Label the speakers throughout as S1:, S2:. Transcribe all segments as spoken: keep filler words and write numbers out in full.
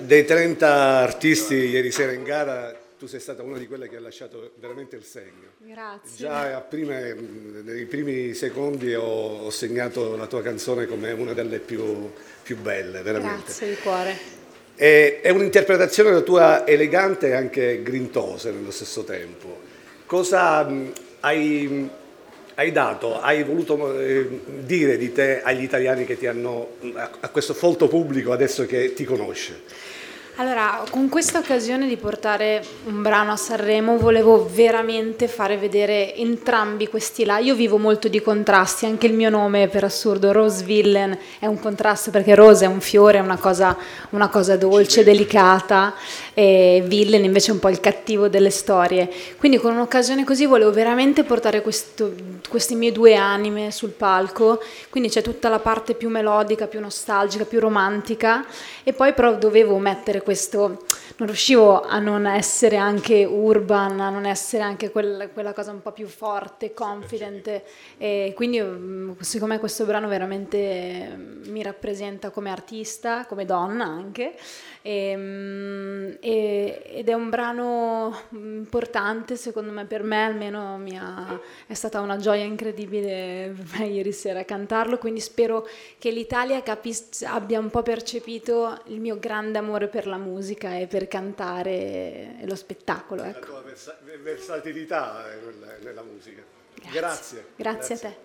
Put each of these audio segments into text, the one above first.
S1: dei trenta artisti ieri sera in gara, tu sei stata una di quelle che ha lasciato veramente il segno.
S2: Grazie.
S1: Già a prime, nei primi secondi ho, ho segnato la tua canzone come una delle più, più belle, veramente.
S2: Grazie di cuore.
S1: È, è un'interpretazione la tua elegante e anche grintosa nello stesso tempo. Cosa mh, hai, hai dato, hai voluto eh, dire di te agli italiani che ti hanno, a, a questo folto pubblico adesso che ti conosce?
S2: Allora, con questa occasione di portare un brano a Sanremo volevo veramente fare vedere entrambi questi là. Io vivo molto di contrasti, anche il mio nome per assurdo, Rose Villain, è un contrasto perché Rose è un fiore, è una cosa, una cosa dolce, delicata, e Villain invece è un po' il cattivo delle storie. Quindi con un'occasione così volevo veramente portare questo, queste mie due anime sul palco, quindi c'è tutta la parte più melodica, più nostalgica, più romantica, e poi però dovevo mettere questo, non riuscivo a non essere anche urban, a non essere anche quel, quella cosa un po' più forte, confident, e quindi secondo me questo brano veramente mi rappresenta come artista, come donna anche, e, e, ed è un brano importante secondo me, per me almeno mi ha, è stata una gioia incredibile per me ieri sera cantarlo, quindi spero che l'Italia capis- abbia un po' percepito il mio grande amore per la musica e per cantare e lo spettacolo, ecco.
S1: La tua versa- versatilità nella, nella musica.
S2: Grazie.
S1: Grazie.
S2: Grazie,
S1: Grazie
S2: a te.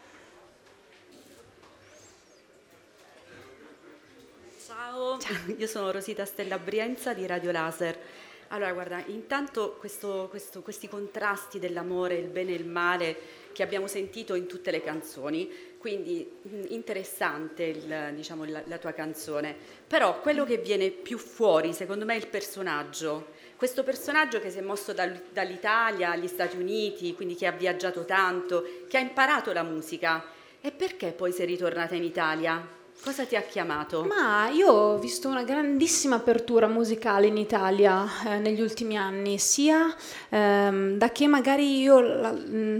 S3: Ciao. Ciao, io sono Rosita Stella Brienza di Radio Laser. Allora, guarda, intanto questo, questo, questi contrasti dell'amore, il bene e il male che abbiamo sentito in tutte le canzoni, quindi interessante il, diciamo, la, la tua canzone, però quello che viene più fuori secondo me è il personaggio, questo personaggio che si è mosso dal, dall'Italia agli Stati Uniti, quindi che ha viaggiato tanto, che ha imparato la musica, e perché poi sei ritornata in Italia? Cosa ti ha chiamato? Ma
S2: io ho visto una grandissima apertura musicale in Italia eh, negli ultimi anni, sia ehm, da che magari io la,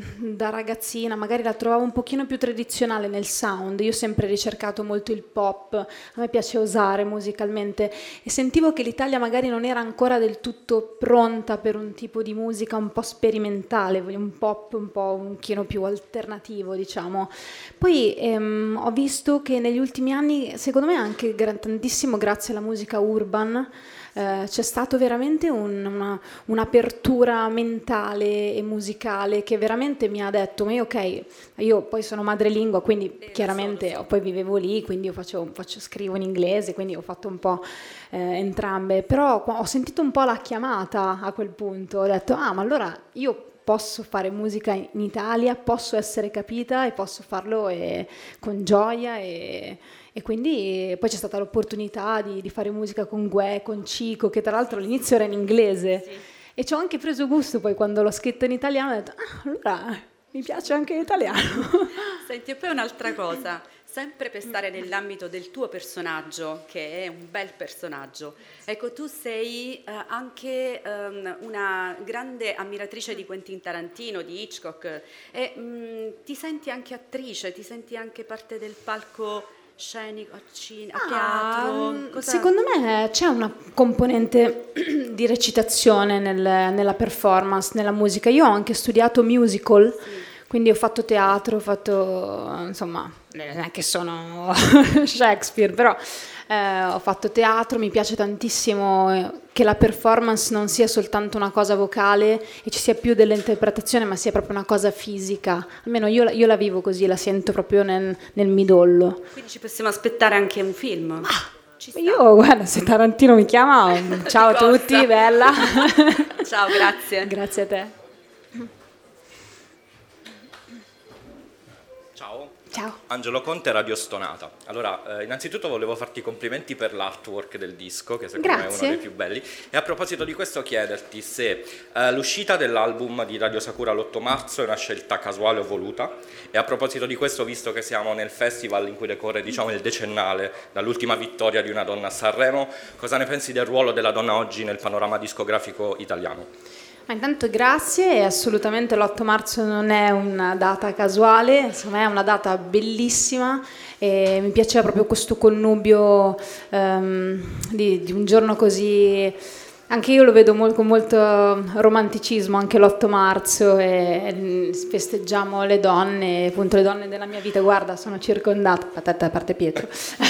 S2: da ragazzina magari la trovavo un pochino più tradizionale nel sound. Io ho sempre ricercato molto il pop, a me piace osare musicalmente, e sentivo che l'Italia magari non era ancora del tutto pronta per un tipo di musica un po' sperimentale, un pop un po' un pochino più alternativo, diciamo. Poi ehm, ho visto che negli ultimi anni, secondo me anche tantissimo grazie alla musica urban, eh, c'è stato veramente un, una, un'apertura mentale e musicale che veramente mi ha detto, ma io ok, io poi sono madrelingua, quindi eh, chiaramente so, so. poi vivevo lì, quindi io faccio, faccio, scrivo in inglese, quindi ho fatto un po' eh, entrambe, però ho sentito un po' la chiamata a quel punto, ho detto, ah ma allora io posso fare musica in Italia, posso essere capita e posso farlo e, con gioia, e, e quindi poi c'è stata l'opportunità di, di fare musica con Gue, con Cico, che tra l'altro all'inizio era in inglese, sì. E ci ho anche preso gusto poi quando l'ho scritto in italiano, ho detto ah, allora mi piace anche l'italiano.
S3: Senti, e poi un'altra cosa, sempre per stare nell'ambito del tuo personaggio, che è un bel personaggio, ecco, tu sei eh, anche um, una grande ammiratrice di Quentin Tarantino, di Hitchcock, e mh, ti senti anche attrice, ti senti anche parte del palco scenico, a, cine, a teatro? Cosa...
S2: Secondo me c'è una componente di recitazione nel, nella performance, nella musica. Io ho anche studiato musical, sì. Quindi ho fatto teatro, ho fatto, insomma, non è che sono Shakespeare, però eh, ho fatto teatro, mi piace tantissimo che la performance non sia soltanto una cosa vocale e ci sia più dell'interpretazione, ma sia proprio una cosa fisica. Almeno io, io la vivo così, la sento proprio nel, nel midollo.
S3: Quindi ci possiamo aspettare anche un film?
S2: Ah, io, guarda, se Tarantino mi chiama, ciao a tutti, bella.
S3: Ciao, grazie.
S2: Grazie a te. Ciao.
S4: Angelo Conte, Radio Stonata. Allora, eh, innanzitutto volevo farti i complimenti per l'artwork del disco, che secondo Grazie. me è uno dei più belli. E a proposito di questo chiederti se eh, l'uscita dell'album di Radio Sakura l'otto marzo è una scelta casuale o voluta. E a proposito di questo, visto che siamo nel festival in cui decorre, diciamo, il decennale dall'ultima vittoria di una donna a Sanremo, cosa ne pensi del ruolo della donna oggi nel panorama discografico italiano?
S2: Ma intanto grazie, e assolutamente l'otto marzo non è una data casuale, secondo me è una data bellissima e mi piaceva proprio questo connubio um, di, di un giorno così. Anche io lo vedo molto, con molto romanticismo, anche l'otto marzo, e, e festeggiamo le donne, appunto le donne della mia vita. Guarda, sono circondata, patata a parte Pietro.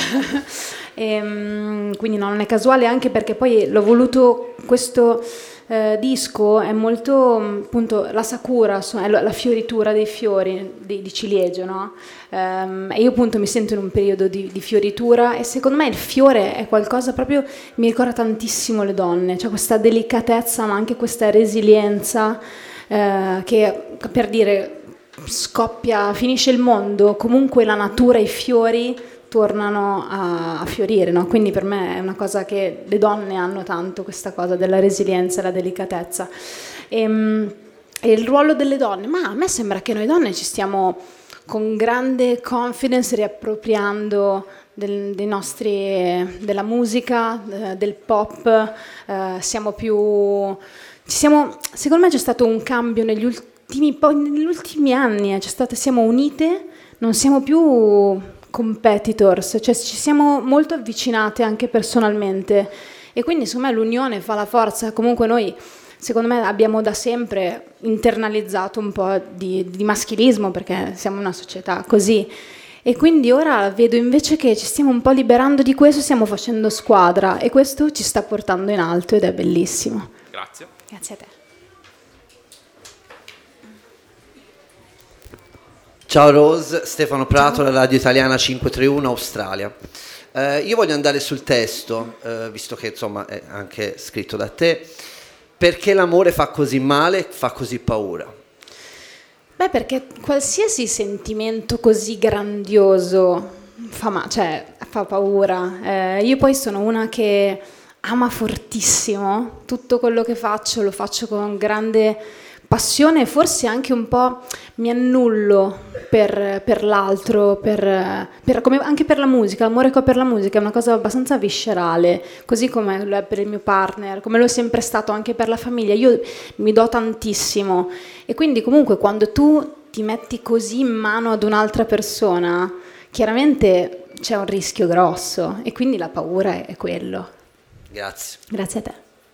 S2: e, quindi no, non è casuale, anche perché poi l'ho voluto, questo eh, disco è molto, appunto, la sakura, è la fioritura dei fiori di, di ciliegio, no? Um, e io appunto mi sento in un periodo di, di fioritura, e secondo me il fiore è qualcosa proprio, mi ricorda tantissimo le donne, cioè questa delicatezza ma anche questa resilienza uh, che, per dire, scoppia, finisce il mondo, comunque la natura e i fiori tornano a, a fiorire, no? Quindi per me è una cosa che le donne hanno tanto, questa cosa della resilienza e la delicatezza. E, e il ruolo delle donne, ma a me sembra che noi donne ci stiamo con grande confidence riappropriando del, dei nostri, della musica, eh, del pop, eh, siamo più, ci siamo, secondo me c'è stato un cambio negli ultimi, negli ultimi anni, eh, c'è stato, siamo unite, non siamo più competitors, cioè ci siamo molto avvicinate anche personalmente, e quindi secondo me l'unione fa la forza. Comunque noi, secondo me, abbiamo da sempre internalizzato un po' di, di maschilismo, perché siamo una società così, e quindi ora vedo invece che ci stiamo un po' liberando di questo, stiamo facendo squadra, e questo ci sta portando in alto ed è bellissimo.
S4: Grazie.
S2: Grazie a te.
S5: Ciao Rose, Stefano Prato, la radio italiana cinquecentotrentuno Australia. Eh, io voglio andare sul testo, eh, visto che insomma è anche scritto da te. Perché l'amore fa così male, fa così paura?
S2: Beh, perché qualsiasi sentimento così grandioso fa, ma- cioè, fa paura. Eh, io poi sono una che ama fortissimo, tutto quello che faccio lo faccio con grande passione, e forse anche un po' mi annullo per, per l'altro, per, per, come, anche per la musica. L'amore che ho per la musica è una cosa abbastanza viscerale, così come lo è per il mio partner, come lo è sempre stato anche per la famiglia. Io mi do tantissimo, e quindi comunque quando tu ti metti così in mano ad un'altra persona, chiaramente c'è un rischio grosso, e quindi la paura è, è quello.
S5: Grazie.
S2: Grazie a te.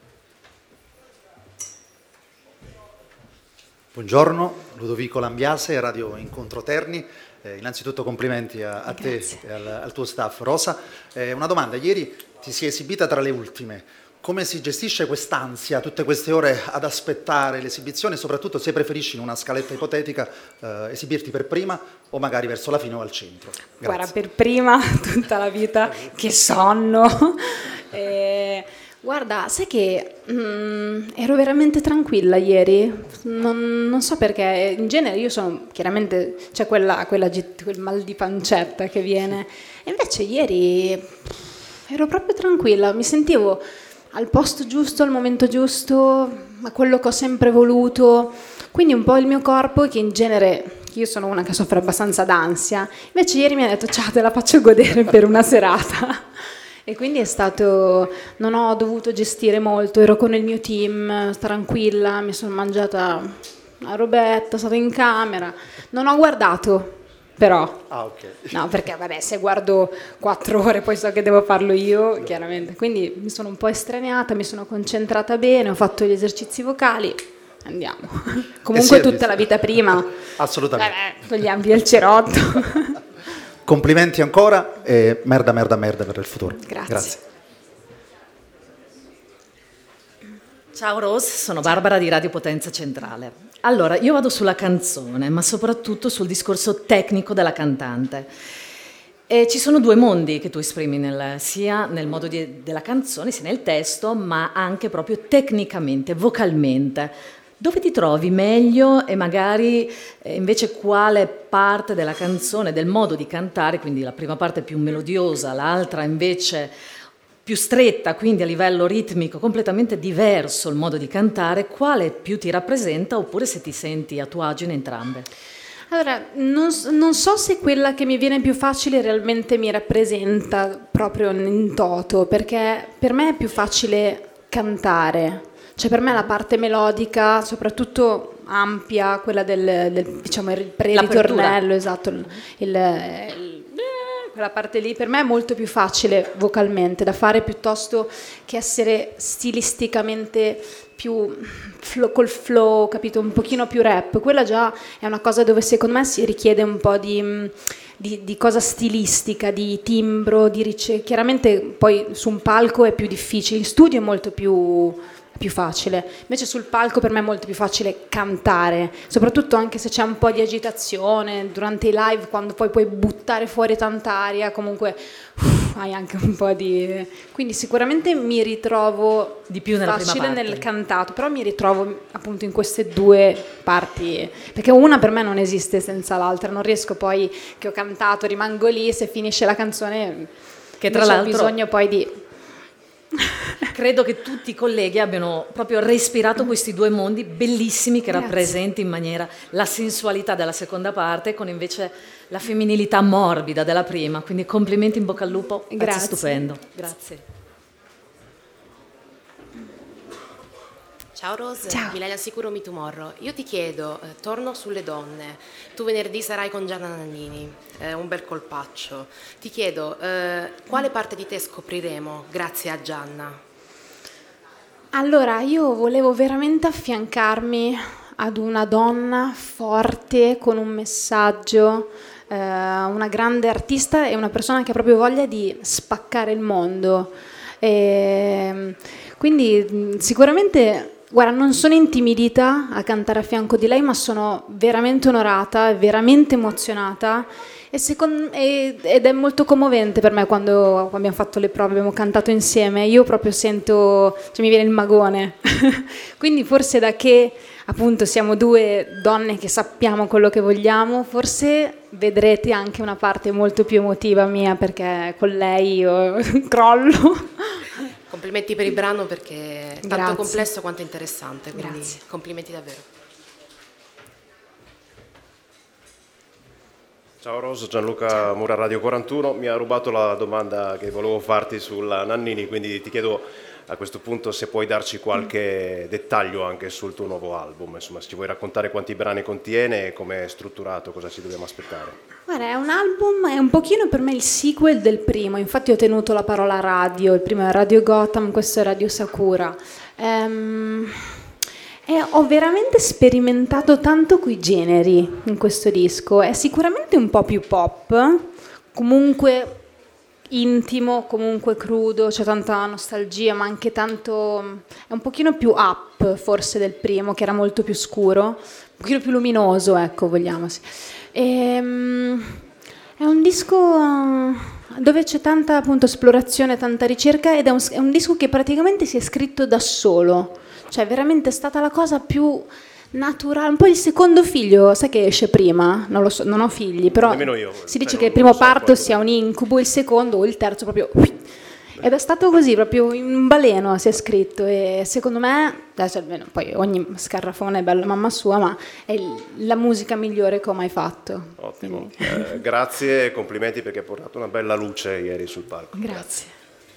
S6: Buongiorno, Ludovico Lambiase, Radio Incontro Terni. Eh, innanzitutto complimenti a, a te e al, al tuo staff. Rosa, eh, una domanda. Ieri ti si è esibita tra le ultime. Come si gestisce quest'ansia, tutte queste ore ad aspettare l'esibizione, e soprattutto se preferisci in una scaletta ipotetica eh, esibirti per prima o magari verso la fine o al centro? Grazie.
S2: Guarda, per prima tutta la vita, che sonno. eh, Guarda, sai che mm, ero veramente tranquilla ieri, non, non so perché, in genere io sono, chiaramente c'è quella, quella, quel mal di pancetta che viene, e invece ieri pff, ero proprio tranquilla, mi sentivo al posto giusto, al momento giusto, a quello che ho sempre voluto, quindi un po' il mio corpo, che in genere, io sono una che soffre abbastanza d'ansia, invece ieri mi ha detto ciao, te la faccio godere per una serata. E quindi è stato, non ho dovuto gestire molto, ero con il mio team, tranquilla, mi sono mangiata la robetta, sono stata in camera, non ho guardato però,
S6: ah, okay.
S2: No, perché vabbè, se guardo quattro ore poi so che devo farlo io, chiaramente, quindi mi sono un po' estraniata, mi sono concentrata bene, ho fatto gli esercizi vocali, andiamo, comunque tutta la vita prima,
S6: assolutamente,
S2: vabbè, togliamo via il cerotto.
S6: Complimenti ancora e merda, merda, merda per il futuro.
S2: Grazie.
S6: Grazie.
S7: Ciao Rose, sono Barbara di Radio Potenza Centrale. Allora, io vado sulla canzone, ma soprattutto sul discorso tecnico della cantante. E ci sono due mondi che tu esprimi, nel, sia nel modo di, della canzone, sia nel testo, ma anche proprio tecnicamente, vocalmente. Dove ti trovi meglio, e magari eh, invece quale parte della canzone, del modo di cantare, quindi la prima parte più melodiosa, l'altra invece più stretta, quindi a livello ritmico completamente diverso il modo di cantare, quale più ti rappresenta, oppure se ti senti a tuo agio in entrambe?
S2: Allora, non, non so se quella che mi viene più facile realmente mi rappresenta proprio in toto, perché per me è più facile cantare. Cioè per me la parte melodica, soprattutto ampia, quella del, del diciamo il pre-ritornello, esatto, il, il, il, quella parte lì per me è molto più facile vocalmente da fare piuttosto che essere stilisticamente più flow, col flow, capito, un pochino più rap. Quella già è una cosa dove secondo me si richiede un po' di, di, di cosa stilistica, di timbro, di ricerca. Chiaramente poi su un palco è più difficile, in studio è molto più più facile, invece sul palco per me è molto più facile cantare, soprattutto anche se c'è un po' di agitazione durante i live, quando poi puoi buttare fuori tanta aria, comunque uff, hai anche un po' di... quindi sicuramente mi ritrovo
S7: di più nella
S2: facile
S7: prima parte.
S2: Nel cantato, però mi ritrovo appunto in queste due parti, perché una per me non esiste senza l'altra, non riesco poi che ho cantato, rimango lì, se finisce la canzone
S7: che tra l'altro
S2: ho bisogno poi di...
S7: Credo che tutti i colleghi abbiano proprio respirato questi due mondi bellissimi che
S2: Grazie.
S7: rappresenti in maniera la sensualità della seconda parte con invece la femminilità morbida della prima, quindi complimenti, in bocca al lupo, pezzo
S2: Grazie.
S7: stupendo. Grazie.
S8: Ciao Rose,
S2: Ciao.
S8: Milena Sicuro Me Tomorrow. Io ti chiedo, eh, torno sulle donne. Tu venerdì sarai con Gianna Nannini, eh, un bel colpaccio. Ti chiedo, eh, quale parte di te scopriremo grazie a Gianna?
S2: Allora, io volevo veramente affiancarmi ad una donna forte, con un messaggio, eh, una grande artista e una persona che ha proprio voglia di spaccare il mondo. E, quindi sicuramente... Guarda, non sono intimidita a cantare a fianco di lei, ma sono veramente onorata, veramente emozionata e secondo, e, ed è molto commovente per me quando abbiamo fatto le prove, abbiamo cantato insieme, io proprio sento, cioè mi viene il magone. Quindi forse da che appunto siamo due donne che sappiamo quello che vogliamo, forse vedrete anche una parte molto più emotiva mia, perché con lei io crollo.
S8: Complimenti per il brano perché è tanto
S2: Grazie.
S8: complesso quanto interessante, quindi
S2: Grazie.
S8: complimenti davvero.
S9: Ciao Rose, Gianluca Mura, Radio quarantuno. Mi ha rubato la domanda che volevo farti sulla Nannini, quindi ti chiedo a questo punto se puoi darci qualche dettaglio anche sul tuo nuovo album, insomma se ci vuoi raccontare quanti brani contiene, come è strutturato, cosa ci dobbiamo aspettare.
S2: Guarda, è un album, è un pochino per me il sequel del primo, infatti ho tenuto la parola radio, il primo è Radio Gotham, questo è Radio Sakura. Ehm, e ho veramente sperimentato tanto coi generi in questo disco, è sicuramente un po' più pop, comunque intimo, comunque crudo, c'è tanta nostalgia, ma anche tanto, è un pochino più up forse del primo, che era molto più scuro, un pochino più luminoso, ecco, vogliamo. Sì. Ehm, è un disco dove c'è tanta appunto esplorazione, tanta ricerca ed è un, è un disco che praticamente si è scritto da solo, cioè veramente è stata la cosa più naturale, un po' il secondo figlio, sai che esce prima? Non lo so, non ho figli, però
S9: io,
S2: si dice
S9: cioè,
S2: che il primo so, parto poi... sia un incubo, il secondo o il terzo proprio... Ed è stato così, proprio in un baleno si è scritto e secondo me, adesso, poi ogni scarrafone è bella mamma sua, ma è la musica migliore che ho mai fatto.
S9: Ottimo, eh, grazie e complimenti perché hai portato una bella luce ieri sul palco.
S2: Grazie.
S9: grazie.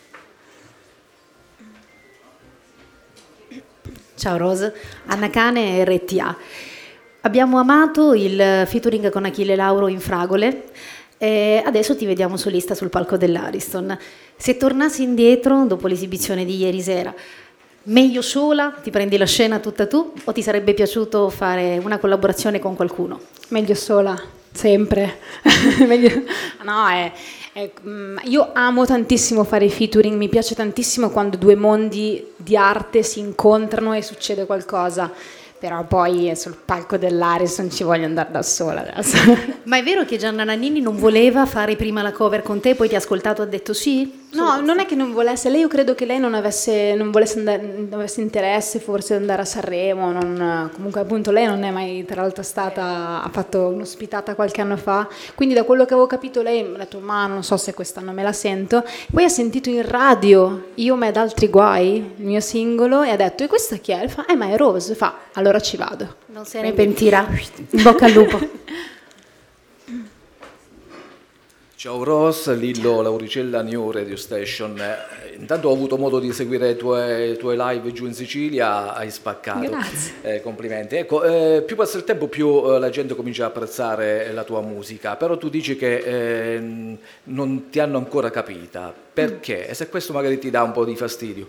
S10: Ciao Rose, Anna Cane, R T A. Abbiamo amato il featuring con Achille Lauro in Fragole e adesso ti vediamo solista sul palco dell'Ariston. Se tornassi indietro dopo l'esibizione di ieri sera, meglio sola, ti prendi la scena tutta tu o ti sarebbe piaciuto fare una collaborazione con qualcuno?
S2: Meglio sola, sempre. Meglio... No, è, è, io amo tantissimo fare i featuring, mi piace tantissimo quando due mondi di arte si incontrano e succede qualcosa. Però poi sul palco dell'Aris non ci voglio andare da sola adesso.
S10: Ma è vero che Gianna Nannini non voleva fare prima la cover con te, poi ti ha ascoltato e ha detto sì?
S2: No, non è che non volesse, lei io credo che lei non avesse, non volesse andare, non avesse interesse forse di andare a Sanremo, non, comunque appunto lei non è mai tra l'altro stata, ha fatto un'ospitata qualche anno fa, quindi da quello che avevo capito lei mi ha detto ma non so se quest'anno me la sento, poi ha sentito in radio Io me ed altri guai, il mio singolo, e ha detto e questa chi è? E fa, eh ma è Rose, fa, allora ci vado.
S10: Non se ne pentirà, in bocca al lupo.
S11: Ciao Ros, Lillo Lauricella, New Radio Station. Eh, intanto ho avuto modo di seguire i tuoi, tuoi live giù in Sicilia, hai spaccato.
S2: Grazie.
S11: Eh, complimenti. Ecco, eh, più passa il tempo più eh, la gente comincia a apprezzare la tua musica, però tu dici che eh, non ti hanno ancora capita. Perché? E se questo magari ti dà un po' di fastidio?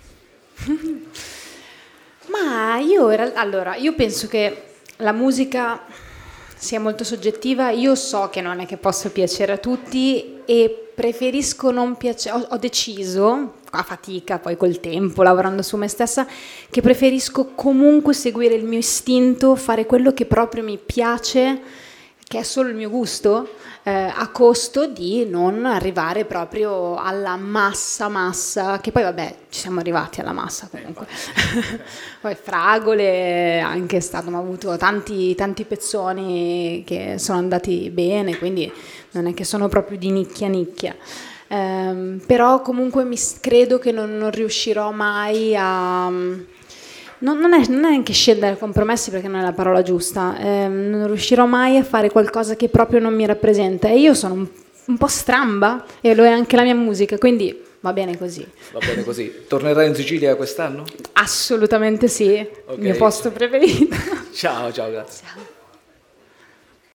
S2: Ma io, allora, io penso che la musica sia molto soggettiva. Io so che non è che posso piacere a tutti e preferisco non piacere. Ho, ho deciso, a fatica, poi col tempo, lavorando su me stessa, che preferisco comunque seguire il mio istinto, fare quello che proprio mi piace, che è solo il mio gusto, eh, a costo di non arrivare proprio alla massa massa, che poi vabbè ci siamo arrivati alla massa comunque. Poi Fragole anche è stato, ma ho avuto tanti, tanti pezzoni che sono andati bene, quindi non è che sono proprio di nicchia nicchia. Um, però comunque mi, credo che non, non riuscirò mai a... Non, non, è, non è neanche scendere a compromessi, perché non è la parola giusta, eh, non riuscirò mai a fare qualcosa che proprio non mi rappresenta, e io sono un, un po' stramba e lo è anche la mia musica, quindi va bene così.
S11: Va bene così. Tornerai in Sicilia quest'anno?
S2: Assolutamente sì, okay. Il mio posto preferito.
S11: Ciao, ciao, grazie.
S2: Ciao.